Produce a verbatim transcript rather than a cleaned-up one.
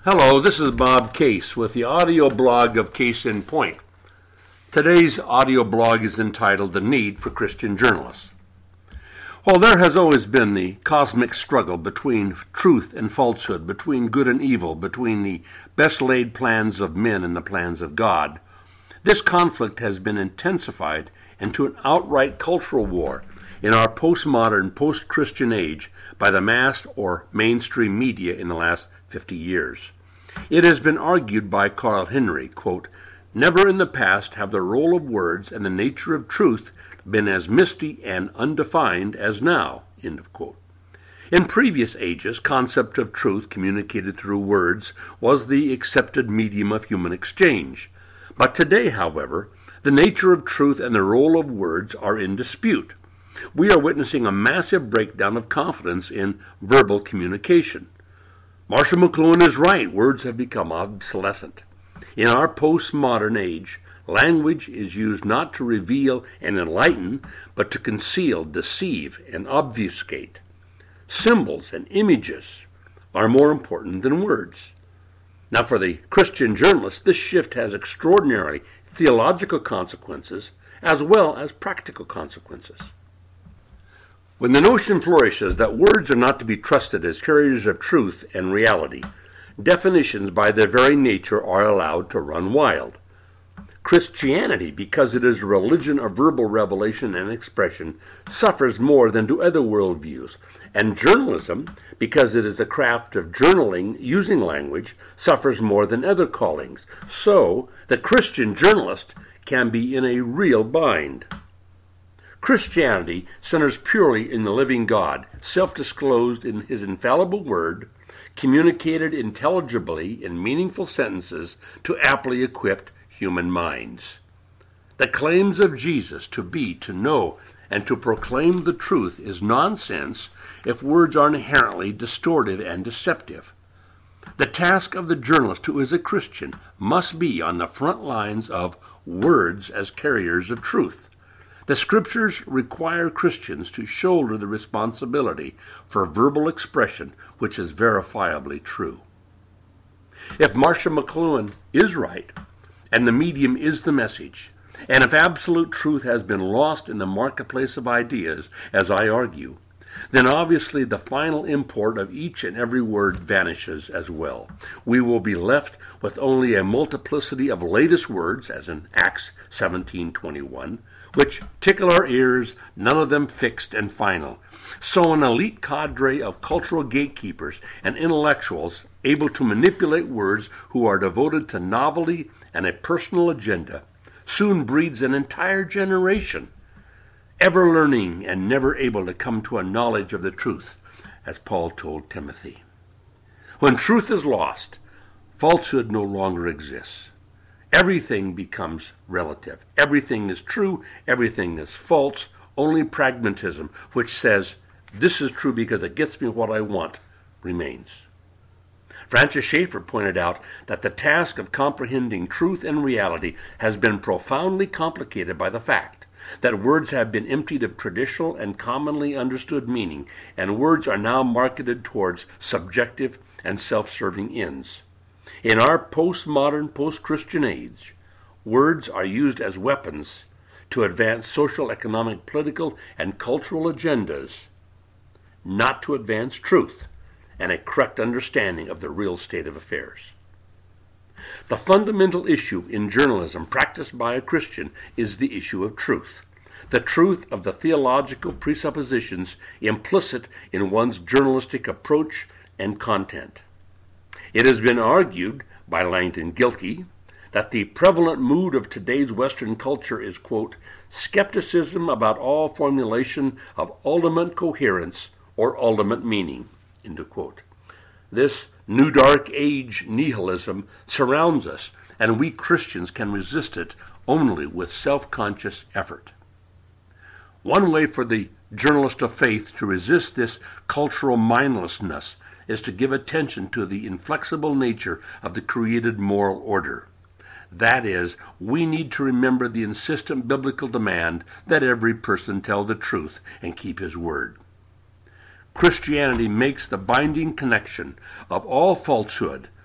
Hello, this is Bob Case with the audio blog of Case in Point. Today's audio blog is entitled The Need for Christian Journalists. While there has always been the cosmic struggle between truth and falsehood, between good and evil, between the best laid plans of men and the plans of God, this conflict has been intensified into an outright cultural war in our postmodern, post-Christian age by the mass or mainstream media in the last fifty years. It has been argued by Carl Henry, quote, "Never in the past have the role of words and the nature of truth been as misty and undefined as now," end of quote. In previous ages, concept of truth communicated through words was the accepted medium of human exchange. But today, however, the nature of truth and the role of words are in dispute. We are witnessing a massive breakdown of confidence in verbal communication. Marshall McLuhan is right. Words have become obsolescent. In our postmodern age, language is used not to reveal and enlighten, but to conceal, deceive, and obfuscate. Symbols and images are more important than words. Now, for the Christian journalist, this shift has extraordinary theological consequences as well as practical consequences. When the notion flourishes that words are not to be trusted as carriers of truth and reality, definitions by their very nature are allowed to run wild. Christianity, because it is a religion of verbal revelation and expression, suffers more than do other worldviews, and journalism, because it is the craft of journaling using language, suffers more than other callings. So, the Christian journalist can be in a real bind. Christianity centers purely in the living God, self-disclosed in his infallible word, communicated intelligibly in meaningful sentences to aptly equipped human minds. The claims of Jesus to be, to know, and to proclaim the truth is nonsense if words are inherently distorted and deceptive. The task of the journalist who is a Christian must be on the front lines of words as carriers of truth. The Scriptures require Christians to shoulder the responsibility for verbal expression which is verifiably true. If Marshall McLuhan is right, and the medium is the message, and if absolute truth has been lost in the marketplace of ideas, as I argue, then obviously the final import of each and every word vanishes as well. We will be left with only a multiplicity of latest words, as in Acts seventeen twenty-one, which tickle our ears, none of them fixed and final. So an elite cadre of cultural gatekeepers and intellectuals able to manipulate words who are devoted to novelty and a personal agenda soon breeds an entire generation, ever learning and never able to come to a knowledge of the truth, as Paul told Timothy. When truth is lost, falsehood no longer exists. Everything becomes relative. Everything is true, everything is false. Only pragmatism, which says, this is true because it gets me what I want, remains. Francis Schaeffer pointed out that the task of comprehending truth and reality has been profoundly complicated by the fact that words have been emptied of traditional and commonly understood meaning, and words are now marketed towards subjective and self-serving ends. In our postmodern, post-Christian age, words are used as weapons to advance social, economic, political, and cultural agendas, not to advance truth and a correct understanding of the real state of affairs. The fundamental issue in journalism practiced by a Christian is the issue of truth, the truth of the theological presuppositions implicit in one's journalistic approach and content. It has been argued by Langdon Gilkey that the prevalent mood of today's Western culture is, quote, skepticism about all formulation of ultimate coherence or ultimate meaning, end of quote. This new dark age nihilism surrounds us, and we Christians can resist it only with self-conscious effort. One way for the journalist of faith to resist this cultural mindlessness is to give attention to the inflexible nature of the created moral order. That is, we need to remember the insistent biblical demand that every person tell the truth and keep his word. Christianity makes the binding connection of all falsehood